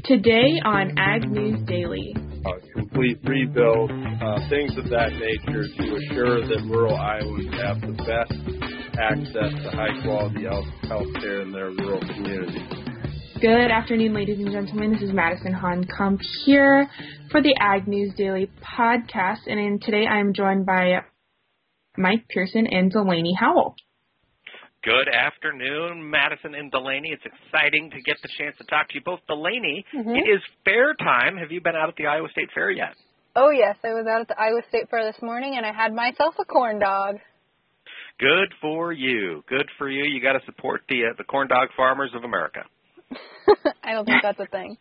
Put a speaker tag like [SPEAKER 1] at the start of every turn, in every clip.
[SPEAKER 1] Today on Ag News Daily.
[SPEAKER 2] Complete rebuild, things of that nature to assure that rural Iowans have the best access to high-quality health care in their rural communities.
[SPEAKER 1] Good afternoon, ladies and gentlemen. This is Madison Honkamp here for the Ag News Daily podcast, and today I'm joined by Mike Pearson and Delaney Howell.
[SPEAKER 3] Good afternoon, Madison and Delaney. It's exciting to get the chance to talk to you both. Delaney, It is fair time. Have you been out at the Iowa State Fair yet?
[SPEAKER 4] Oh, yes. I was out at the Iowa State Fair this morning, and I had myself a corn dog.
[SPEAKER 3] Good for you. Good for you. You got to support the corn dog farmers of America.
[SPEAKER 4] I don't think that's a thing.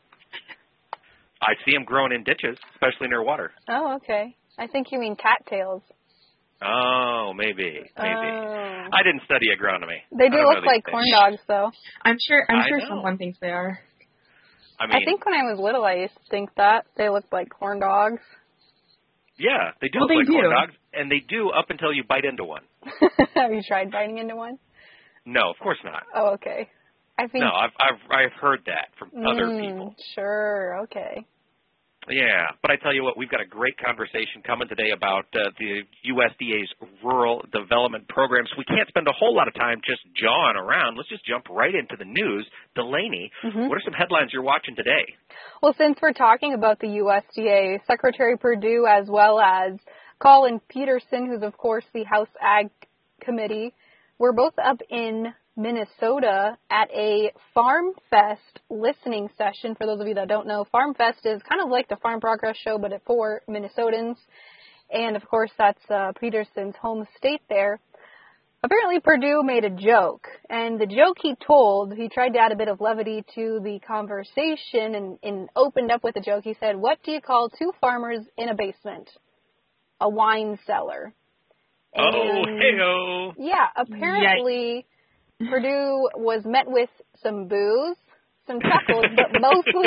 [SPEAKER 3] I see them growing in ditches, especially near water.
[SPEAKER 4] Oh, okay. I think you mean cattails.
[SPEAKER 3] Oh, maybe.
[SPEAKER 4] Oh.
[SPEAKER 3] I didn't study agronomy.
[SPEAKER 4] They do look like corn dogs, though.
[SPEAKER 1] I'm sure someone thinks they are.
[SPEAKER 4] I think when I was little, I used to think that they looked like corn dogs.
[SPEAKER 3] Yeah, they do look like corn dogs, and they do up until you bite into one.
[SPEAKER 4] Have you tried biting into one?
[SPEAKER 3] No, of course not.
[SPEAKER 4] Oh, okay.
[SPEAKER 3] No, I've heard that from other people.
[SPEAKER 4] Sure, okay.
[SPEAKER 3] Yeah, but I tell you what, we've got a great conversation coming today about the USDA's rural development programs. We can't spend a whole lot of time just jawing around. Let's just jump right into the news. Delaney, What are some headlines you're watching today?
[SPEAKER 4] Well, since we're talking about the USDA, Secretary Perdue as well as Colin Peterson, who's of course the House Ag Committee, we're both up in Minnesota at a Farm Fest listening session. For those of you that don't know, Farm Fest is kind of like the Farm Progress Show, but for Minnesotans. And, of course, that's Peterson's home state there. Apparently, Perdue made a joke. And the joke he told, he tried to add a bit of levity to the conversation and opened up with a joke. He said, "What do you call two farmers in a basement?" "A wine cellar." And,
[SPEAKER 3] oh, hey-oh.
[SPEAKER 4] Yeah, apparently... Yikes. Perdue was met with some boos, some chuckles, but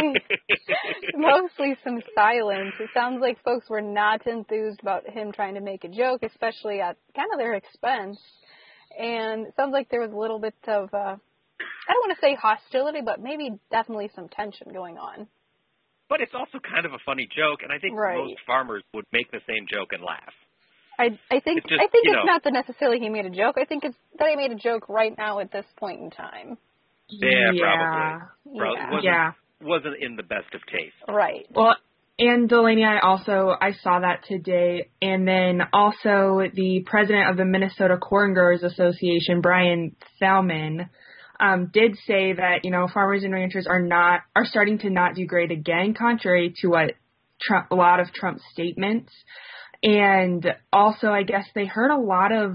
[SPEAKER 4] mostly some silence. It sounds like folks were not enthused about him trying to make a joke, especially at kind of their expense. And it sounds like there was a little bit of, I don't want to say hostility, but maybe definitely some tension going on.
[SPEAKER 3] But it's also kind of a funny joke, and I think most farmers would make the same joke and laugh.
[SPEAKER 4] I think it's not that necessarily he made a joke. I think it's that he made a joke right now at this point in time.
[SPEAKER 3] Yeah, probably. Wasn't in the best of taste.
[SPEAKER 4] Right.
[SPEAKER 1] Well, and Delaney, I saw that today. And then also the president of the Minnesota Corn Growers Association, Brian Thalman, did say that, farmers and ranchers are starting to not do great again, contrary to what a lot of Trump's statements. And also, I guess they heard a lot of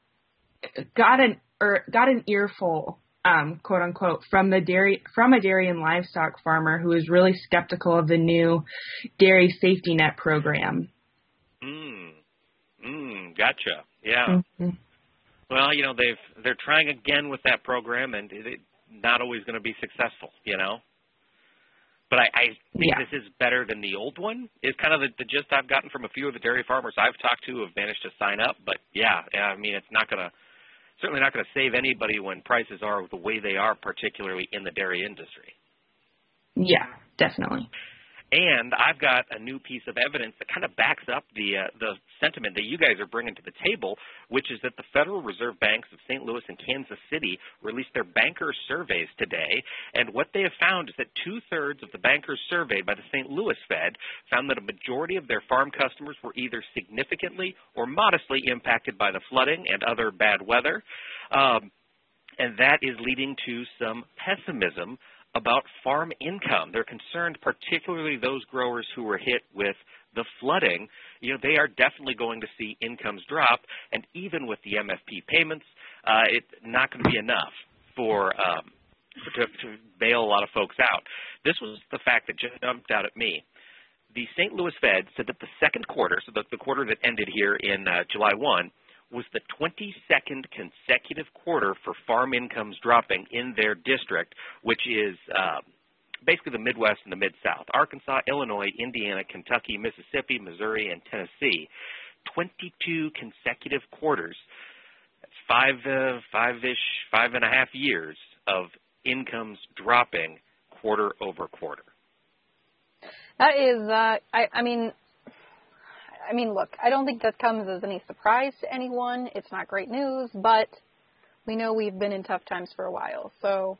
[SPEAKER 1] got an earful, quote unquote, from a dairy and livestock farmer who is really skeptical of the new dairy safety net program.
[SPEAKER 3] Gotcha. Yeah. Well, they're trying again with that program, and it's not always going to be successful. But I think this is better than the old one, is kind of the gist I've gotten from a few of the dairy farmers I've talked to who have managed to sign up. But, it's certainly not going to save anybody when prices are the way they are, particularly in the dairy industry.
[SPEAKER 1] Yeah, definitely.
[SPEAKER 3] And I've got a new piece of evidence that kind of backs up the sentiment that you guys are bringing to the table, which is that the Federal Reserve Banks of St. Louis and Kansas City released their banker surveys today. And what they have found is that 2/3 of the bankers surveyed by the St. Louis Fed found that a majority of their farm customers were either significantly or modestly impacted by the flooding and other bad weather. And that is leading to some pessimism about farm income. They're concerned, particularly those growers who were hit with the flooding. They are definitely going to see incomes drop, and even with the MFP payments, it's not going to be enough to bail a lot of folks out. This was the fact that just jumped out at me. The St. Louis Fed said that the second quarter, so the quarter that ended here in July 1, was the 22nd consecutive quarter for farm incomes dropping in their district, which is basically the Midwest and the Mid-South. Arkansas, Illinois, Indiana, Kentucky, Mississippi, Missouri, and Tennessee. 22 consecutive quarters. That's 5.5 years of incomes dropping quarter over quarter.
[SPEAKER 4] That is, I mean, look, I don't think that comes as any surprise to anyone. It's not great news, but we know we've been in tough times for a while, so.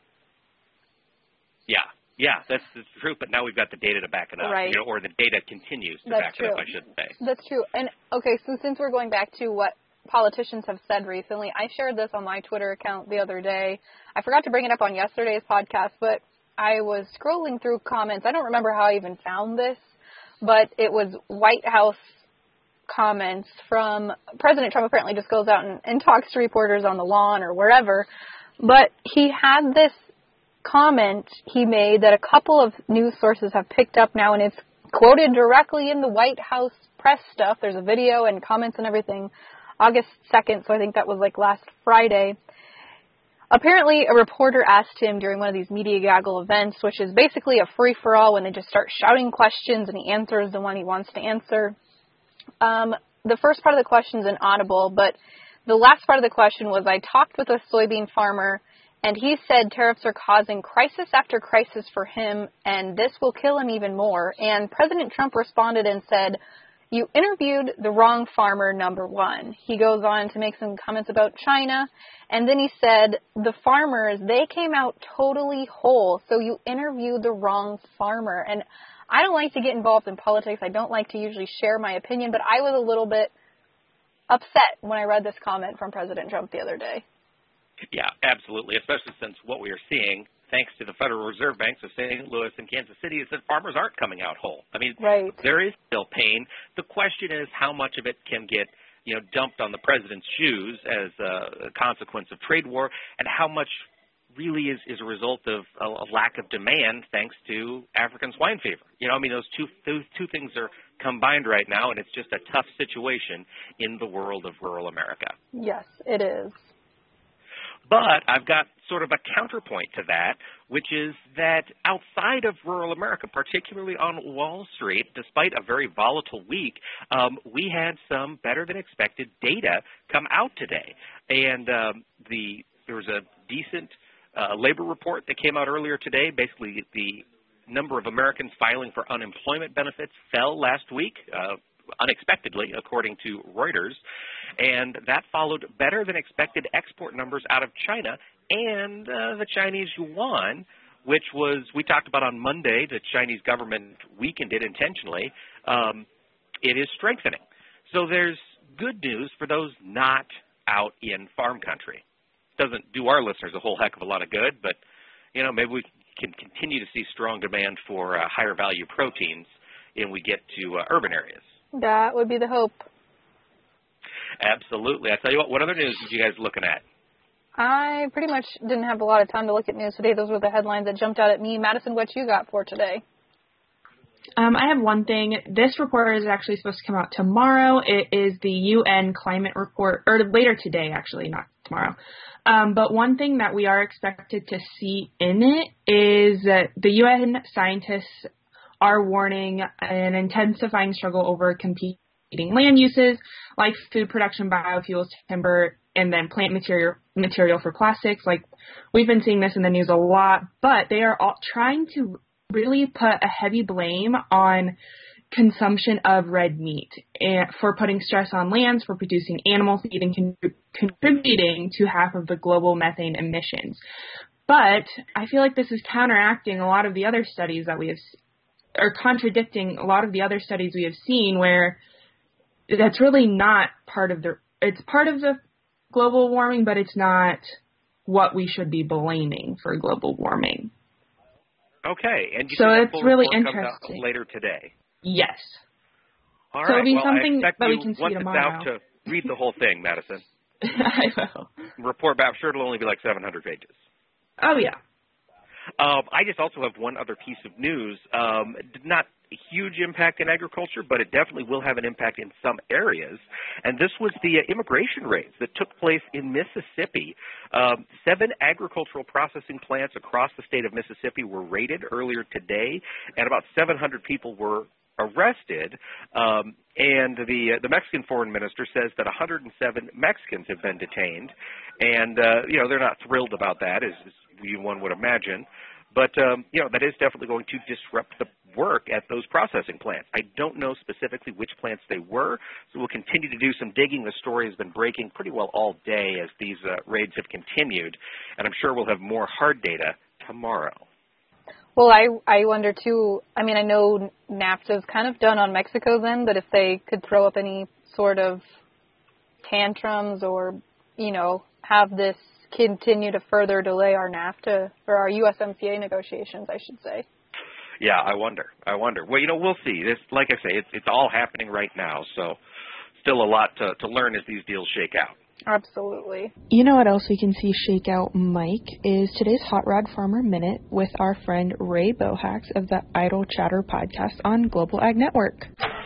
[SPEAKER 3] Yeah, that's true, but now we've got the data to back it up,
[SPEAKER 4] right.
[SPEAKER 3] Or the data continues to back it up, I should say.
[SPEAKER 4] That's true. And, okay, so since we're going back to what politicians have said recently, I shared this on my Twitter account the other day. I forgot to bring it up on yesterday's podcast, but I was scrolling through comments. I don't remember how I even found this, but it was White House comments from President Trump. Apparently just goes out and talks to reporters on the lawn or wherever. But he had this comment he made that a couple of news sources have picked up now, and it's quoted directly in the White House press stuff. There's a video and comments and everything. August 2nd, so I think that was like last Friday. Apparently, a reporter asked him during one of these media gaggle events, which is basically a free-for-all when they just start shouting questions and he answers the one he wants to answer. The first part of the question is inaudible, but the last part of the question was, I talked with a soybean farmer, and he said tariffs are causing crisis after crisis for him, and this will kill him even more. And President Trump responded and said, you interviewed the wrong farmer, number one. He goes on to make some comments about China, and then he said, the farmers, they came out totally whole, so you interviewed the wrong farmer. And I don't like to get involved in politics. I don't like to usually share my opinion, but I was a little bit upset when I read this comment from President Trump the other day.
[SPEAKER 3] Yeah, absolutely, especially since what we are seeing, thanks to the Federal Reserve Banks of St. Louis and Kansas City, is that farmers aren't coming out whole. I mean,
[SPEAKER 4] right.
[SPEAKER 3] There is still pain. The question is how much of it can get, dumped on the president's shoes as a consequence of trade war, and how much really is a result of a lack of demand thanks to African swine fever. Those two things are combined right now, and it's just a tough situation in the world of rural America.
[SPEAKER 4] Yes, it is.
[SPEAKER 3] But I've got sort of a counterpoint to that, which is that outside of rural America, particularly on Wall Street, despite a very volatile week, we had some better-than-expected data come out today. And there was a decent labor report that came out earlier today. Basically, the number of Americans filing for unemployment benefits fell last week, unexpectedly, according to Reuters, and that followed better than expected export numbers out of China and the Chinese yuan, which was, we talked about on Monday, the Chinese government weakened it intentionally. It is strengthening. So there's good news for those not out in farm country. Doesn't do our listeners a whole heck of a lot of good, but maybe we can continue to see strong demand for higher value proteins when we get to urban areas.
[SPEAKER 4] That would be the hope.
[SPEAKER 3] Absolutely. I tell you what other news are you guys looking at?
[SPEAKER 4] I pretty much didn't have a lot of time to look at news today. Those were the headlines that jumped out at me. Madison, what you got for today?
[SPEAKER 1] I have one thing. This report is actually supposed to come out tomorrow. It is the UN climate report, or later today, actually, not tomorrow. But one thing that we are expected to see in it is that the UN scientists are warning an intensifying struggle over competing land uses like food production, biofuels, timber, and then plant material for plastics. Like, we've been seeing this in the news a lot, but they are all trying to really put a heavy blame on consumption of red meat and for putting stress on lands, for producing animal feed, and contributing to half of the global methane emissions. But I feel like this is counteracting a lot of the other studies that we have, or contradicting a lot of the other studies we have seen, where that's really not part of it's part of the global warming, but it's not what we should be blaming for global warming.
[SPEAKER 3] Okay, and
[SPEAKER 1] so it's really interesting.
[SPEAKER 3] Later today.
[SPEAKER 1] Yes.
[SPEAKER 3] All
[SPEAKER 1] so
[SPEAKER 3] right.
[SPEAKER 1] it'll be
[SPEAKER 3] well,
[SPEAKER 1] something
[SPEAKER 3] I expect
[SPEAKER 1] that we can see tomorrow.
[SPEAKER 3] Once it's out to read the whole thing, Madison.
[SPEAKER 1] I will.
[SPEAKER 3] Report back. I'm sure it'll only be like 700 pages.
[SPEAKER 1] Oh, yeah.
[SPEAKER 3] I just also have one other piece of news. Not a huge impact in agriculture, but it definitely will have an impact in some areas. And this was the immigration raids that took place in Mississippi. 7 agricultural processing plants across the state of Mississippi were raided earlier today, and about 700 people were arrested. And the Mexican foreign minister says that 107 Mexicans have been detained. And, they're not thrilled about that, as one would imagine. But, that is definitely going to disrupt the work at those processing plants. I don't know specifically which plants they were, so we'll continue to do some digging. The story has been breaking pretty well all day as these raids have continued, and I'm sure we'll have more hard data tomorrow.
[SPEAKER 4] Well, I wonder, too, I mean, I know NAFTA's kind of done on Mexico's end, but if they could throw up any sort of tantrums or, have this continue to further delay our NAFTA, or our USMCA negotiations, I should say.
[SPEAKER 3] Yeah, I wonder. Well, we'll see. This, like I say, it's all happening right now, so still a lot to learn as these deals shake out.
[SPEAKER 4] Absolutely.
[SPEAKER 1] You know what else we can see shake out, Mike, is today's Hot Rod Farmer Minute with our friend Ray Bohacs of the Idle Chatter podcast on Global Ag Network.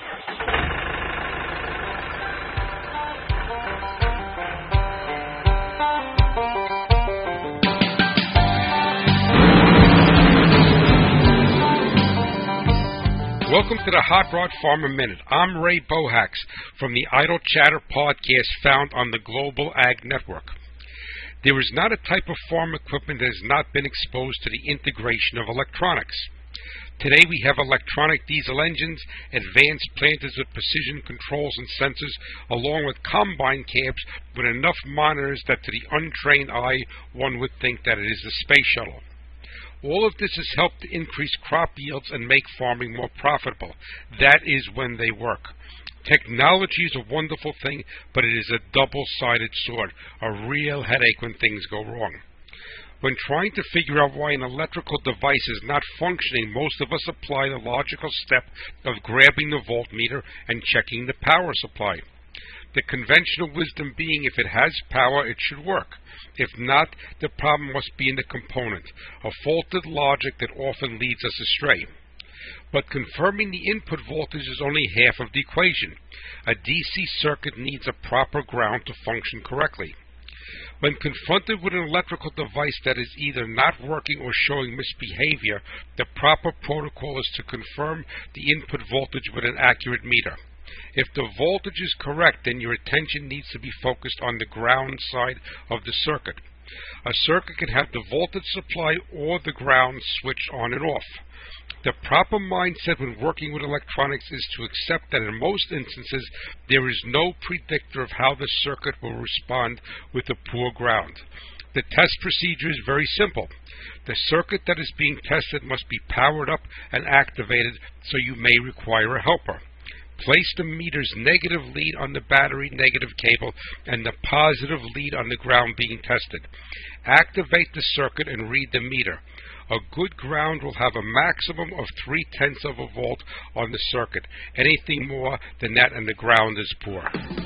[SPEAKER 5] Welcome to the Hot Rod Farmer Minute. I'm Ray Bohacs from the Idle Chatter podcast found on the Global Ag Network. There is not a type of farm equipment that has not been exposed to the integration of electronics. Today we have electronic diesel engines, advanced planters with precision controls and sensors, along with combine cabs with enough monitors that to the untrained eye one would think that it is a space shuttle. All of this has helped to increase crop yields and make farming more profitable. That is when they work. Technology is a wonderful thing, but it is a double-sided sword, a real headache when things go wrong. When trying to figure out why an electrical device is not functioning, most of us apply the logical step of grabbing the voltmeter and checking the power supply. The conventional wisdom being if it has power, it should work. If not, the problem must be in the component, a faulted logic that often leads us astray. But confirming the input voltage is only half of the equation. A DC circuit needs a proper ground to function correctly. When confronted with an electrical device that is either not working or showing misbehavior, the proper protocol is to confirm the input voltage with an accurate meter. If the voltage is correct, then your attention needs to be focused on the ground side of the circuit. A circuit can have the voltage supply or the ground switched on and off. The proper mindset when working with electronics is to accept that in most instances there is no predictor of how the circuit will respond with a poor ground. The test procedure is very simple. The circuit that is being tested must be powered up and activated, so you may require a helper. Place the meter's negative lead on the battery negative cable and the positive lead on the ground being tested. Activate the circuit and read the meter. A good ground will have a maximum of 0.3 of a volt on the circuit. Anything more than that and the ground is poor.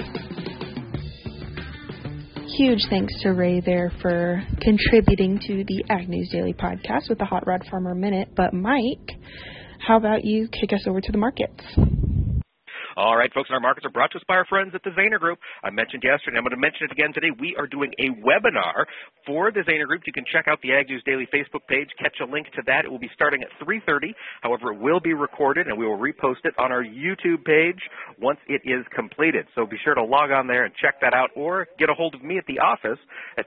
[SPEAKER 1] Huge thanks to Ray there for contributing to the Ag News Daily podcast with the Hot Rod Farmer Minute. But Mike, how about you kick us over to the markets?
[SPEAKER 3] All right, folks, our markets are brought to us by our friends at the Zaner Group. I mentioned yesterday, I'm going to mention it again today. We are doing a webinar for the Zaner Group. You can check out the Ag News Daily Facebook page, catch a link to that. It will be starting at 3:30. However, it will be recorded, and we will repost it on our YouTube page once it is completed. So be sure to log on there and check that out, or get a hold of me at the office at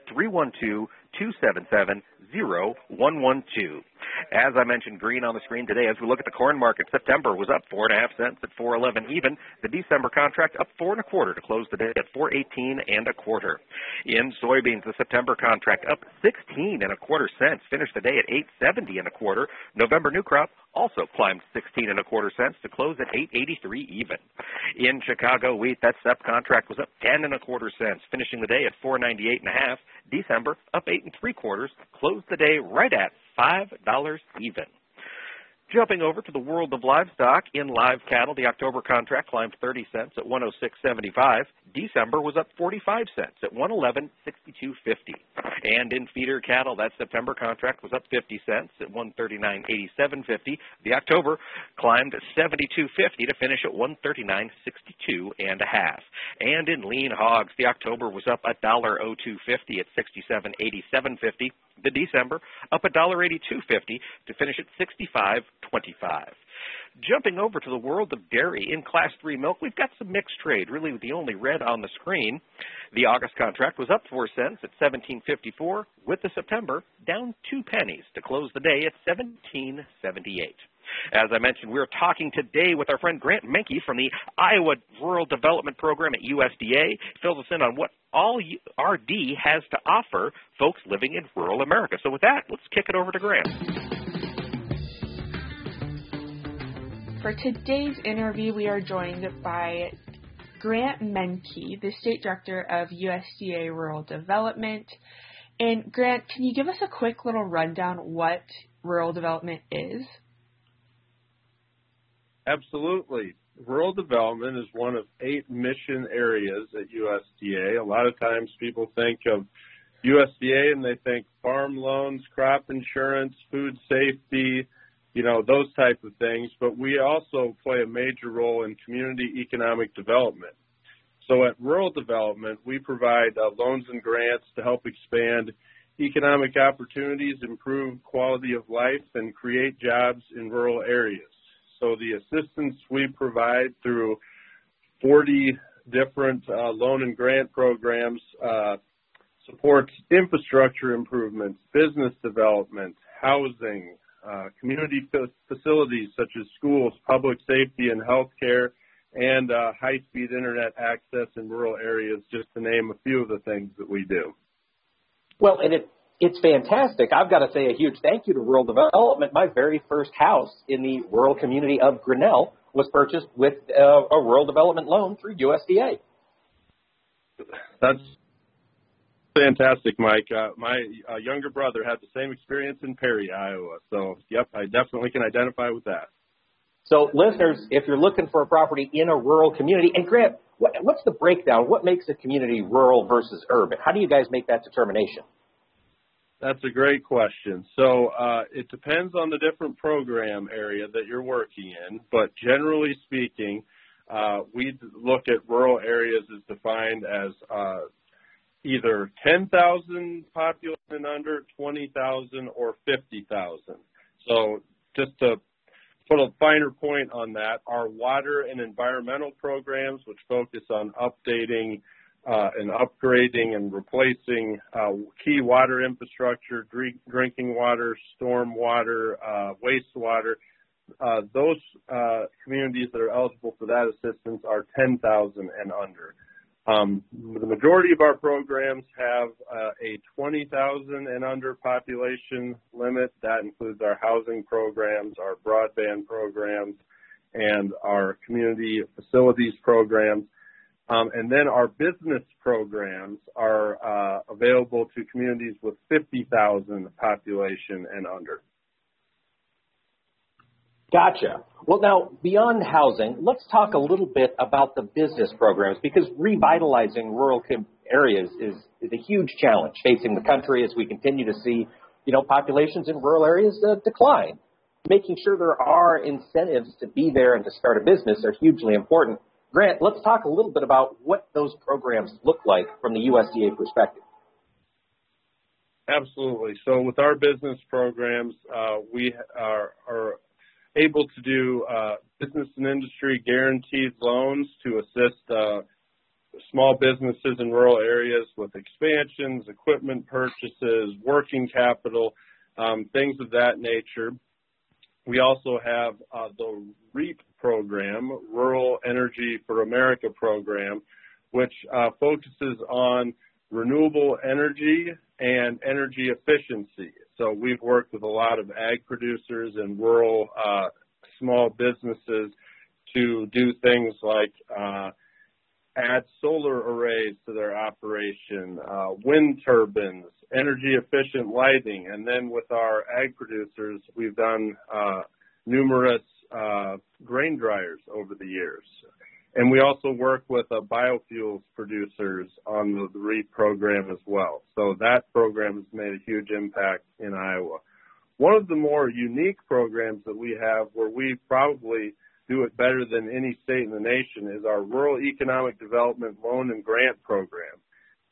[SPEAKER 3] 312-277-0112. As I mentioned, green on the screen today. As we look at the corn market, September was up 4.5 cents at 4.11 even. The December contract up 4 1/4 to close the day at 4.18 1/4. In soybeans, the September contract up 16 1/4 cents, finished the day at 8.70 1/4. November new crop also climbed 16 1/4 cents to close at 8.83 even. In Chicago wheat, that SEP contract was up 10 1/4 cents, finishing the day at 4.98 1/2. December up 8 3/4, closed the day right at $5 even. Jumping over to the world of livestock, in live cattle, the October contract climbed 30 cents at 106.75. December was up 45 cents at 111.6250. And in feeder cattle, that September contract was up 50 cents at 139.8750. The October climbed 72.50 to finish at 139.62 1/2. And in lean hogs, the October was up $1.0250 at 67.8750. The December up $1.8250 to finish at 65.25. Jumping over to the world of dairy, in Class 3 milk, we've got some mixed trade, really the only red on the screen. The August contract was up 4 cents at $17.54, with the September down 2 pennies to close the day at $17.78. As I mentioned, we're talking today with our friend Grant Menke from the Iowa Rural Development Program at USDA. He fills us in on what all RD has to offer folks living in rural America. So with that, let's kick it over to Grant.
[SPEAKER 1] For today's interview, we are joined by Grant Menke, the State Director of USDA Rural Development. And Grant, can you give us a quick little rundown what rural development is?
[SPEAKER 2] Absolutely. Rural development is one of 8 mission areas at USDA. A lot of times people think of USDA and they think farm loans, crop insurance, food safety, those type of things. But we also play a major role in community economic development. So at rural development, we provide loans and grants to help expand economic opportunities, improve quality of life, and create jobs in rural areas. So the assistance we provide through 40 different loan and grant programs supports infrastructure improvements, business development, housing, community facilities such as schools, public safety and healthcare, and high-speed internet access in rural areas, just to name a few of the things that we do.
[SPEAKER 6] Well, and it's fantastic. I've got to say a huge thank you to Rural Development. My very first house in the rural community of Grinnell was purchased with a rural development loan through USDA.
[SPEAKER 2] That's fantastic, Mike. My younger brother had the same experience in Perry, Iowa. So, yep, I definitely can identify with that.
[SPEAKER 6] So, listeners, if you're looking for a property in a rural community, and Grant, what's the breakdown? What makes a community rural versus urban? How do you guys make that determination?
[SPEAKER 2] That's a great question. So it depends on the different program area that you're working in, but generally speaking, we look at rural areas as defined as either 10,000 population and under, 20,000, or 50,000. So just to put a finer point on that, our water and environmental programs, which focus on updating and upgrading and replacing key water infrastructure, drinking water, storm water, wastewater. Those communities that are eligible for that assistance are 10,000 and under. The majority of our programs have a 20,000 and under population limit. That includes our housing programs, our broadband programs, and our community facilities programs. And then our business programs are available to communities with 50,000 population and under.
[SPEAKER 6] Gotcha. Well, now, beyond housing, let's talk a little bit about the business programs, because revitalizing rural areas is a huge challenge facing the country as we continue to see, populations in rural areas decline. Making sure there are incentives to be there and to start a business are hugely important. Grant, let's talk a little bit about what those programs look like from the USDA perspective.
[SPEAKER 2] Absolutely. So with our business programs, we are able to do business and industry guaranteed loans to assist small businesses in rural areas with expansions, equipment purchases, working capital, things of that nature. We also have the REAP program, Rural Energy for America program, which focuses on renewable energy and energy efficiency. So we've worked with a lot of ag producers and rural small businesses to do things like add solar arrays to their operation, wind turbines, energy efficient lighting. And then with our ag producers, we've done numerous grain dryers over the years. And we also work with biofuels producers on the REAP program as well. So that program has made a huge impact in Iowa. One of the more unique programs that we have, where we probably do it better than any state in the nation, is our Rural Economic Development Loan and Grant Program.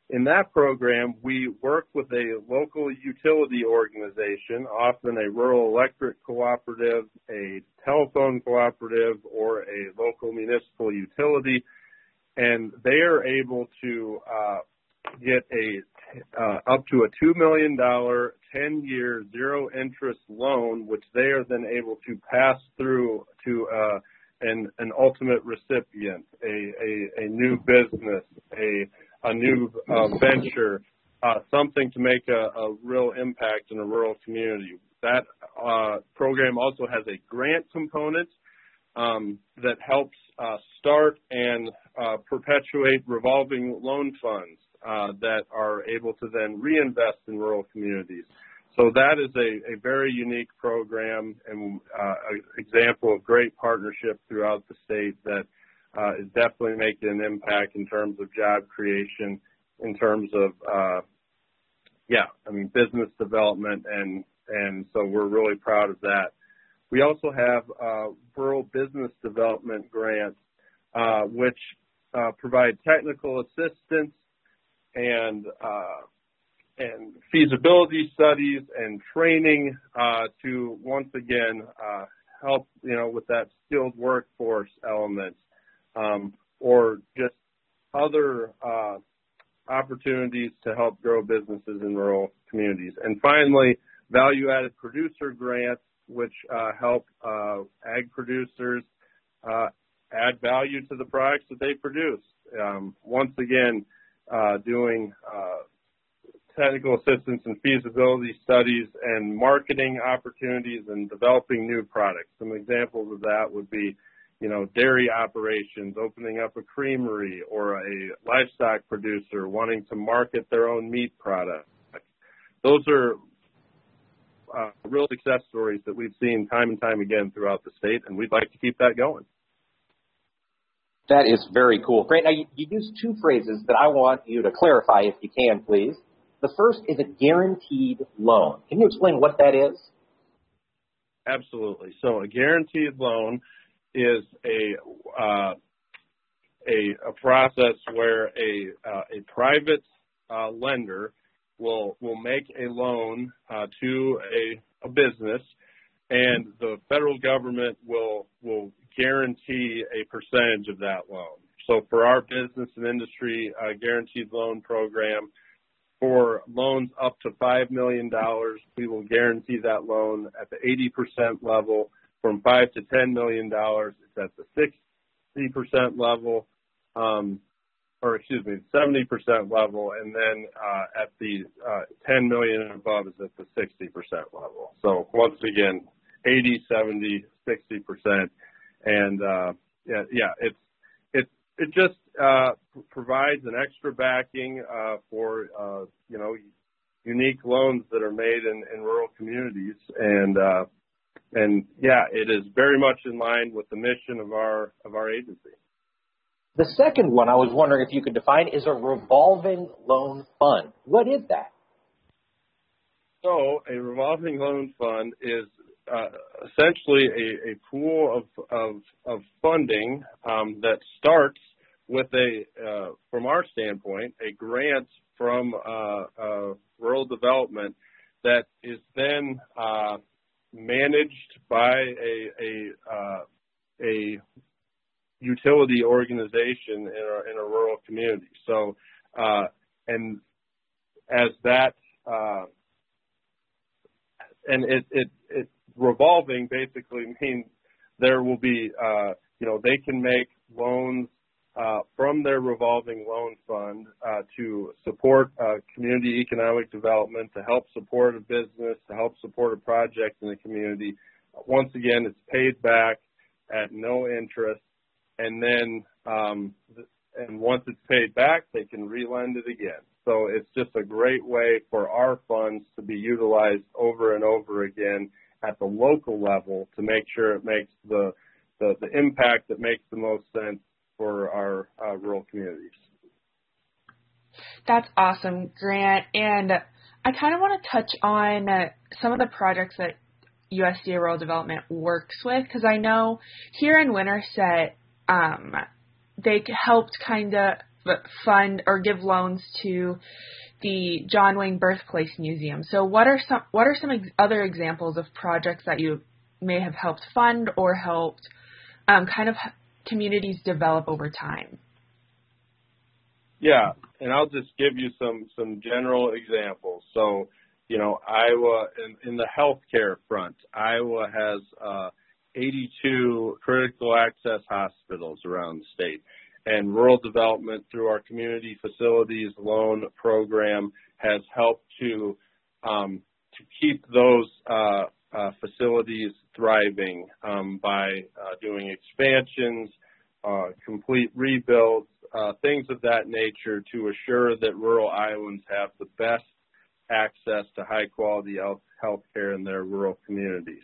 [SPEAKER 2] in that program, we work with a local utility organization, often a rural electric cooperative, a telephone cooperative, or a local municipal utility, and they are able to get up to a $2 million 10-year zero-interest loan, which they are then able to pass through to an ultimate recipient, a new business, a new venture, something to make a real impact in a rural community. That program also has a grant component that helps start and perpetuate revolving loan funds that are able to then reinvest in rural communities. So that is a very unique program and an example of great partnership throughout the state that is definitely making an impact in terms of job creation, in terms of, business development, and so we're really proud of that. We also have rural business development grants, which provide technical assistance and feasibility studies and training to once again help with that skilled workforce element, or just other opportunities to help grow businesses in rural communities. And finally, value-added producer grants, which help ag producers add value to the products that they produce. Once again, doing technical assistance and feasibility studies and marketing opportunities and developing new products. Some examples of that would be, dairy operations, opening up a creamery, or a livestock producer wanting to market their own meat products. Those are real success stories that we've seen time and time again throughout the state, and we'd like to keep that going.
[SPEAKER 6] That is very cool. Grant, now you used two phrases that I want you to clarify if you can, please. The first is a guaranteed loan. Can you explain what that is?
[SPEAKER 2] Absolutely. So a guaranteed loan is a process where a private lender will make a loan to a business, and the federal government will guarantee a percentage of that loan. So for our business and industry guaranteed loan program, for loans up to $5 million, we will guarantee that loan at the 80% level. From $5 to $10 million, it's at the 60% level, 70% level, and then at the 10 million and above is at the 60% level. So once again, 80, 70, 60%, and it just provides an extra backing for unique loans that are made in rural communities, and it is very much in line with the mission of our agency.
[SPEAKER 6] The second one I was wondering if you could define is a revolving loan fund. What is that?
[SPEAKER 2] So a revolving loan fund is essentially a pool of funding that starts with from our standpoint, a grant from rural development that is then managed by a utility organization in a rural community. So, and as that, and it revolving basically means there will be, they can make loans from their revolving loan fund to support community economic development, to help support a business, to help support a project in the community. Once again, it's paid back at no interest, and then and once it's paid back, they can relend it again. So it's just a great way for our funds to be utilized over and over again at the local level to make sure it makes the impact that makes the most sense for our rural communities.
[SPEAKER 1] That's awesome, Grant. And I kind of want to touch on some of the projects that USDA Rural Development works with, because I know here in Winterset, they helped kind of fund or give loans to the John Wayne Birthplace Museum. So what are some other examples of projects that you may have helped fund or helped kind of communities develop over time?
[SPEAKER 2] Yeah, and I'll just give you some general examples. So, Iowa, in the healthcare front, Iowa has 82 critical access hospitals around the state. And rural development through our community facilities loan program has helped to keep those facilities thriving by doing expansions, complete rebuilds, things of that nature to assure that rural Iowans have the best access to high-quality health care in their rural communities.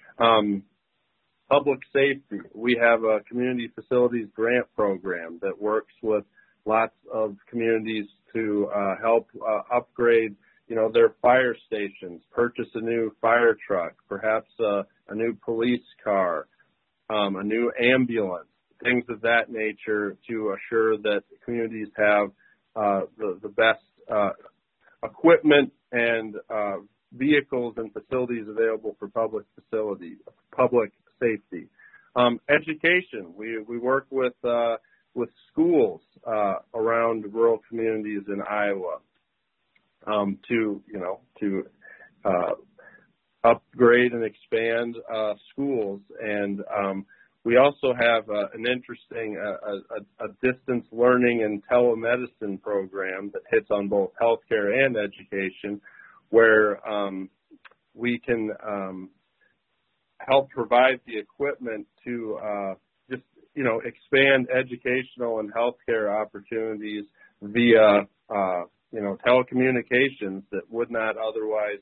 [SPEAKER 2] Public safety. We have a community facilities grant program that works with lots of communities to help upgrade, their fire stations, purchase a new fire truck, perhaps a new police car, a new ambulance, things of that nature to assure that communities have the best equipment and vehicles and facilities available for public safety. Education. We work with schools around rural communities in Iowa to upgrade and expand schools. And we also have an interesting a distance learning and telemedicine program that hits on both healthcare and education, where we can help provide the equipment to expand educational and healthcare opportunities via telecommunications that would not otherwise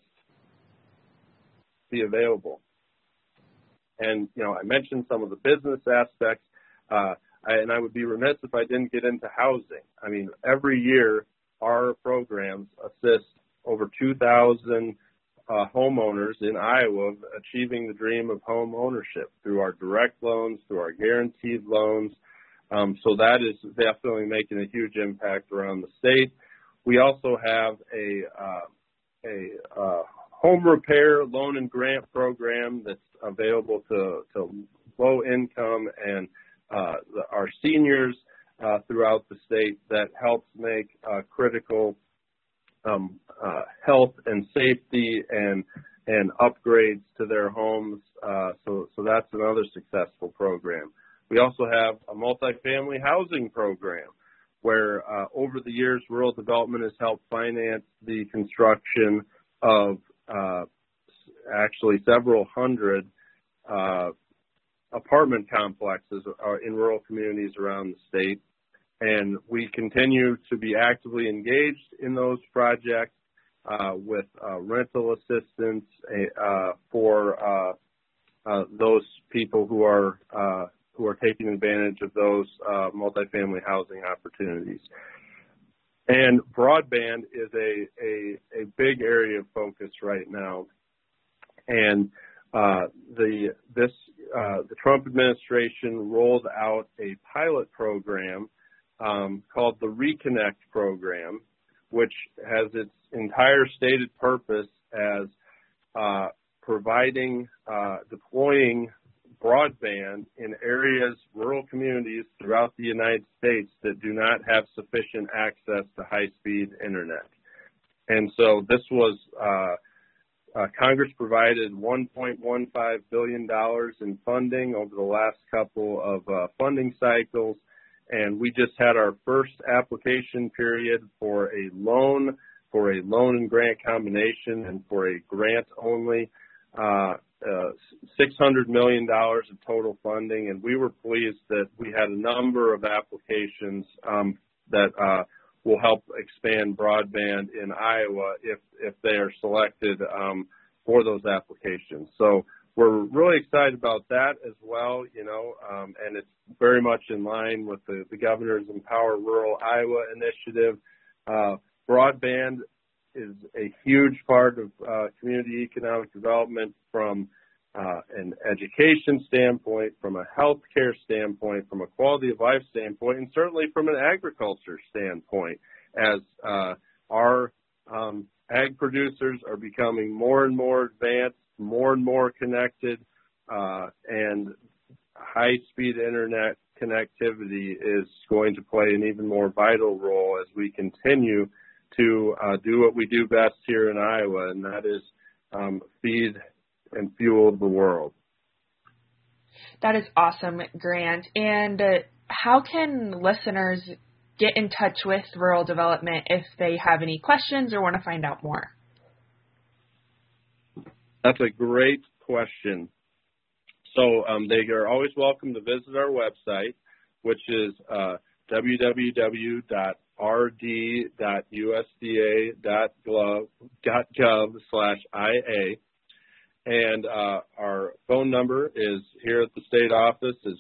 [SPEAKER 2] be available. And I mentioned some of the business aspects, and I would be remiss if I didn't get into housing. I mean, every year our programs assist over 2,000 homeowners in Iowa achieving the dream of home ownership through our direct loans, through our guaranteed loans. So that is definitely making a huge impact around the state. We also have a home repair loan and grant program that's available to low income and our seniors throughout the state that helps make critical health and safety and upgrades to their homes. So that's another successful program. We also have a multifamily housing program where over the years, rural development has helped finance the construction of actually several hundred apartment complexes in rural communities around the state. And we continue to be actively engaged in those projects with rental assistance for those people who are taking advantage of those multifamily housing opportunities. And broadband is a big area of focus right now. And the Trump administration rolled out a pilot program called the Reconnect program, which has its entire stated purpose as deploying broadband in areas, rural communities throughout the United States that do not have sufficient access to high-speed internet. And so this was, Congress provided $1.15 billion in funding over the last couple of funding cycles. And we just had our first application period for a loan and grant combination, and for a grant only, $600 million of total funding. And we were pleased that we had a number of applications that will help expand broadband in Iowa if they are selected for those applications. So we're really excited about that as well, and it's very much in line with the Governor's Empower Rural Iowa initiative. Broadband is a huge part of community economic development from an education standpoint, from a healthcare standpoint, from a quality of life standpoint, and certainly from an agriculture standpoint, as our ag producers are becoming more and more advanced, more and more connected, and high-speed internet connectivity is going to play an even more vital role as we continue to do what we do best here in Iowa, and that is feed and fuel the world.
[SPEAKER 1] That is awesome, Grant. And how can listeners get in touch with Rural Development if they have any questions or want to find out more?
[SPEAKER 2] That's a great question. So they are always welcome to visit our website, which is www.rd.usda.gov/IA. And our phone number is here at the state office is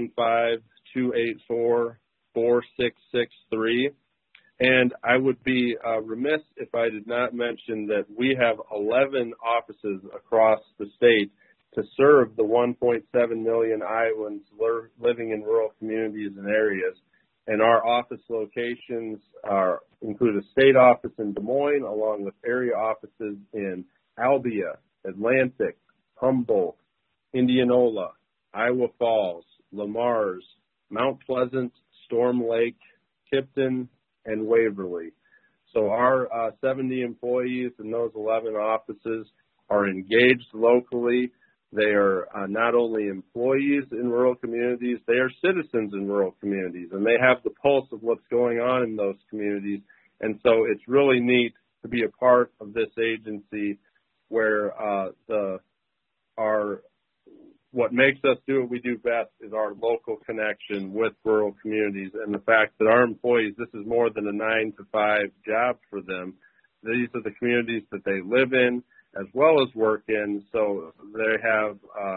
[SPEAKER 2] 515-284-4663. And I would be remiss if I did not mention that we have 11 offices across the state to serve the 1.7 million Iowans living in rural communities and areas. And our office locations include a state office in Des Moines, along with area offices in Albia, Atlantic, Humboldt, Indianola, Iowa Falls, Lamars, Mount Pleasant, Storm Lake, Tipton, and Waverly. So our 70 employees in those 11 offices are engaged locally. They are not only employees in rural communities, they are citizens in rural communities, and they have the pulse of what's going on in those communities. And so it's really neat to be a part of this agency where what makes us do what we do best is our local connection with rural communities, and the fact that our employees, this is more than a 9-to-5 job for them. These are the communities that they live in as well as work in, so they have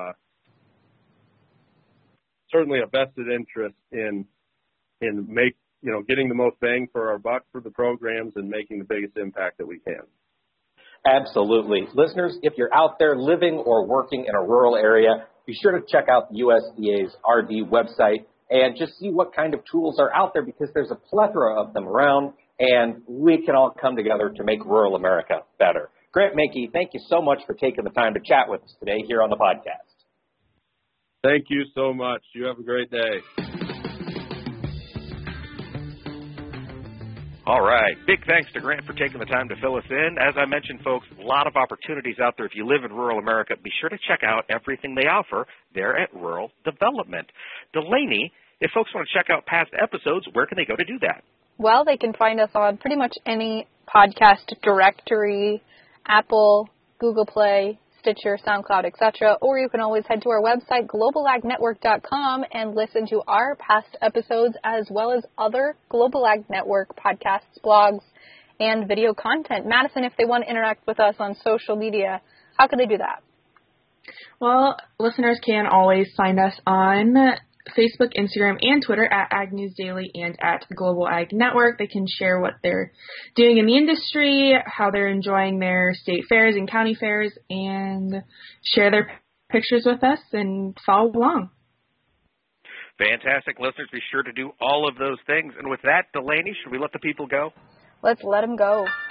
[SPEAKER 2] certainly a vested interest in getting the most bang for our buck for the programs and making the biggest impact that we can.
[SPEAKER 6] Absolutely. Listeners, if you're out there living or working in a rural area, be sure to check out the USDA's RD website and just see what kind of tools are out there, because there's a plethora of them around, and we can all come together to make rural America better. Grant Menke, thank you so much for taking the time to chat with us today here on the podcast.
[SPEAKER 2] Thank you so much. You have a great day.
[SPEAKER 3] All right. Big thanks to Grant for taking the time to fill us in. As I mentioned, folks, a lot of opportunities out there. If you live in rural America, be sure to check out everything they offer there at Rural Development. Delaney, if folks want to check out past episodes, where can they go to do that?
[SPEAKER 4] Well, they can find us on pretty much any podcast directory, Apple, Google Play, Stitcher, SoundCloud, etc. Or you can always head to our website, globalagnetwork.com, and listen to our past episodes as well as other Global Ag Network podcasts, blogs, and video content. Madison, if they want to interact with us on social media, how can they do that?
[SPEAKER 1] Well, listeners can always find us on Facebook, Instagram, and Twitter at Ag News Daily and at Global Ag Network. They can share what they're doing in the industry, how they're enjoying their state fairs and county fairs, and share their pictures with us and follow along.
[SPEAKER 3] Fantastic. Listeners, be sure to do all of those things. And with that, Delaney, should we let the people go?
[SPEAKER 4] Let's let them go.